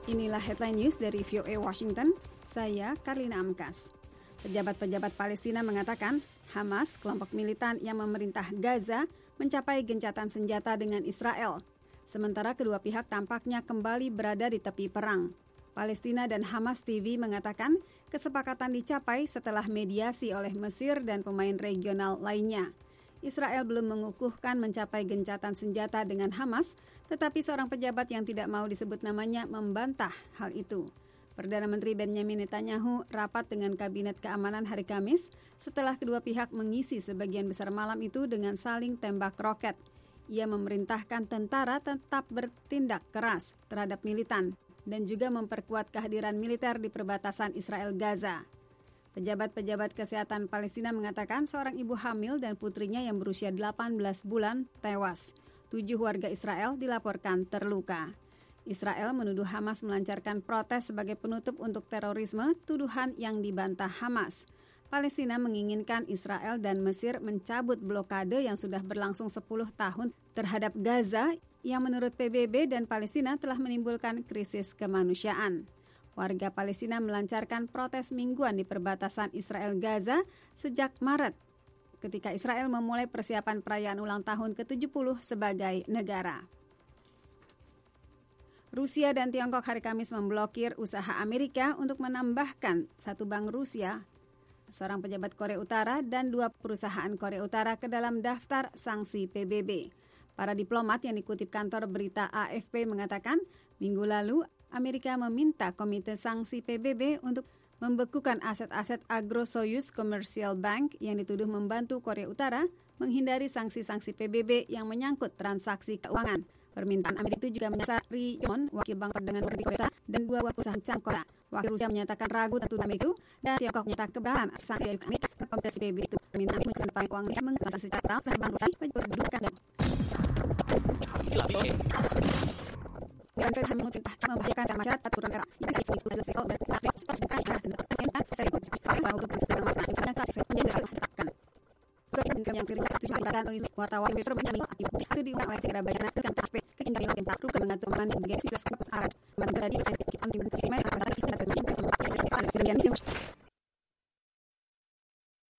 Inilah headline news dari VOA Washington, saya Karlina Amkas. Pejabat-pejabat Palestina mengatakan Hamas, kelompok militan yang memerintah Gaza, mencapai gencatan senjata dengan Israel. Sementara kedua pihak tampaknya kembali berada di tepi perang. Palestina dan Hamas TV mengatakan kesepakatan dicapai setelah mediasi oleh Mesir dan pemain regional lainnya. Israel belum mengukuhkan mencapai gencatan senjata dengan Hamas, tetapi seorang pejabat yang tidak mau disebut namanya membantah hal itu. Perdana Menteri Benjamin Netanyahu rapat dengan Kabinet Keamanan hari Kamis setelah kedua pihak mengisi sebagian besar malam itu dengan saling tembak roket. Ia memerintahkan tentara tetap bertindak keras terhadap militan dan juga memperkuat kehadiran militer di perbatasan Israel-Gaza. Pejabat-pejabat kesehatan Palestina mengatakan seorang ibu hamil dan putrinya yang berusia 18 bulan tewas. 7 warga Israel dilaporkan terluka. Israel menuduh Hamas melancarkan protes sebagai penutup untuk terorisme, tuduhan yang dibantah Hamas. Palestina menginginkan Israel dan Mesir mencabut blokade yang sudah berlangsung 10 tahun terhadap Gaza yang menurut PBB dan Palestina telah menimbulkan krisis kemanusiaan. Warga Palestina melancarkan protes mingguan di perbatasan Israel-Gaza sejak Maret, ketika Israel memulai persiapan perayaan ulang tahun ke-70 sebagai negara. Rusia dan Tiongkok hari Kamis memblokir usaha Amerika untuk menambahkan satu bank Rusia, seorang pejabat Korea Utara, dan 2 perusahaan Korea Utara ke dalam daftar sanksi PBB. Para diplomat yang dikutip kantor berita AFP mengatakan, minggu lalu Amerika meminta Komite Sanksi PBB untuk membekukan aset-aset Agro-Soyuz Commercial Bank yang dituduh membantu Korea Utara menghindari sanksi-sanksi PBB yang menyangkut transaksi keuangan. Permintaan Amerika itu juga menyasar Ri Yong, wakil Bank Perdagangan Korea Utara, dan 2 perusahaan Cang Korea. Wakil Rusia menyatakan ragu tuntutan itu, dan Tiongkok menyatakan keberatan sanksi dari Amerika ke Komite PBB itu. Permintaan Amerika menunjukkan keuangan yang mengatasi secara terhadap Bank Rusia mendudukan dan dan kami mencegah membahayakan secara masyarakat aturan era yang saya sebut adalah seksual dan aktif pas dekat dan saya ikut sekarang bahwa untuk persidangan warna misalnya kasih saya penjara tetapkan kemudian yang kiri tujuh ibarat oleh wartawan besar Benjamin itu diundang oleh Tiara Bayana dengan TAP ketinggalan tempat ruka mengatur mana yang bergengsi jelas kepat arah mana tadi saya